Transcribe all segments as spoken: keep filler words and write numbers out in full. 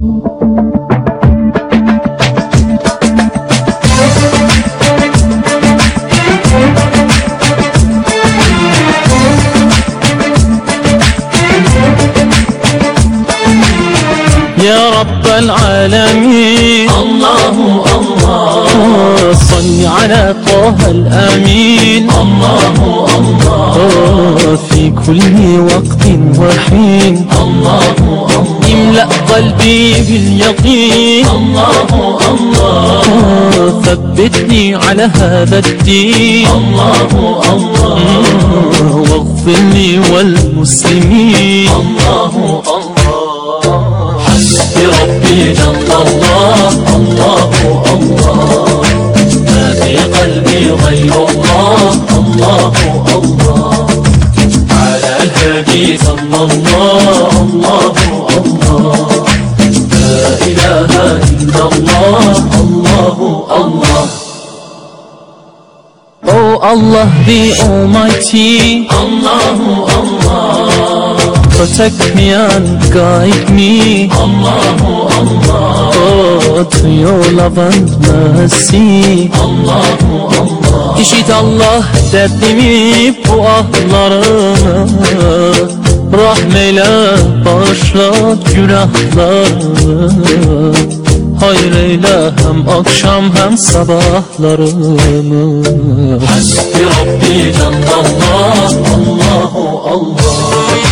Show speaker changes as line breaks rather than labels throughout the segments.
يا رب العالمين
الله الله
صل على طه الأمين
الله الله
في كل وقت وحين
الله الله
املأ قلبي باليقين
الله الله
ثبتني على هذا الدين
الله الله
واغفر لي والمسلمين
الله الله حسبي ربي جل الله الله الله ما في قلبي غير الله الله الله على الهادي صلى الله الله الله لا إله إلا الله الله الله.
Oh Allah the Almighty,
الله الله
protect me and guide me,
الله الله
oh, to your love and mercy.
الله الله
İşit Allah derdimi bu ahlarımı, rahmeyle bağışla günahlarımı, hayır eyle hem akşam hem sabahlarımı.
Hasbi Rabbi Cennet Allahu Allah.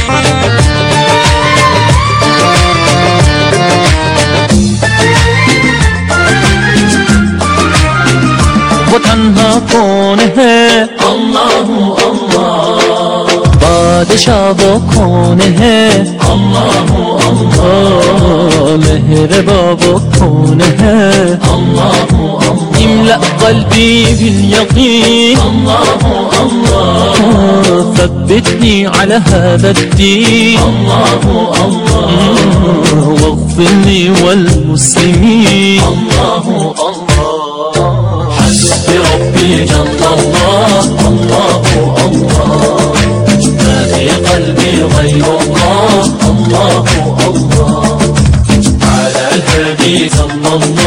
वो तन्हा कौन है
Allahu Allah,
बादशाह वो कौन है
Allahu Allah,
ओ मेहरबा वो कौन है
Allahu Allah,
املأ قلبي باليقين
Allahu Allah,
ثبتني على هذا الدين
Allahu Allah,
واغفر لي والمسلمين.
Allahu Allah. Hasbi Rabbi Cennet Allahu Allah, ma fi qalbi ghayru Allah Allahu Allah, ala al-hadi sallallahu